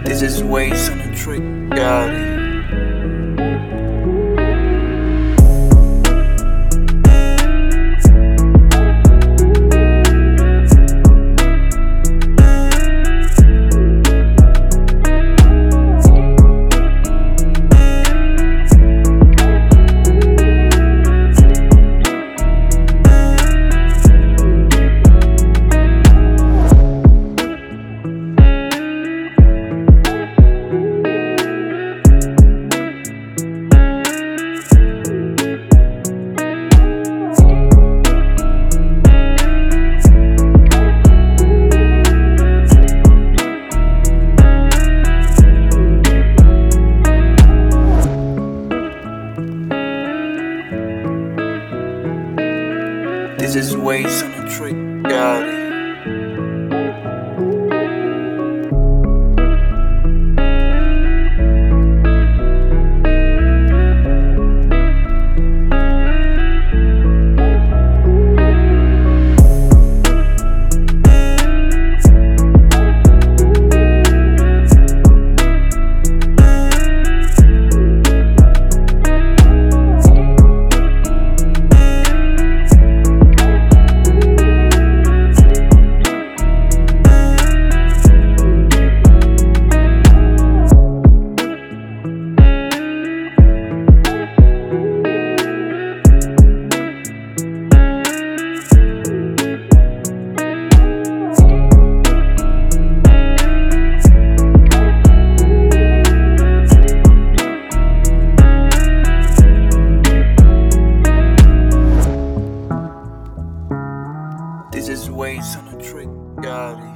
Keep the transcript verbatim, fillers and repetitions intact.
This is waste on a trick, got it. This is waste on a trick, got it. This is waste on a trick, got it.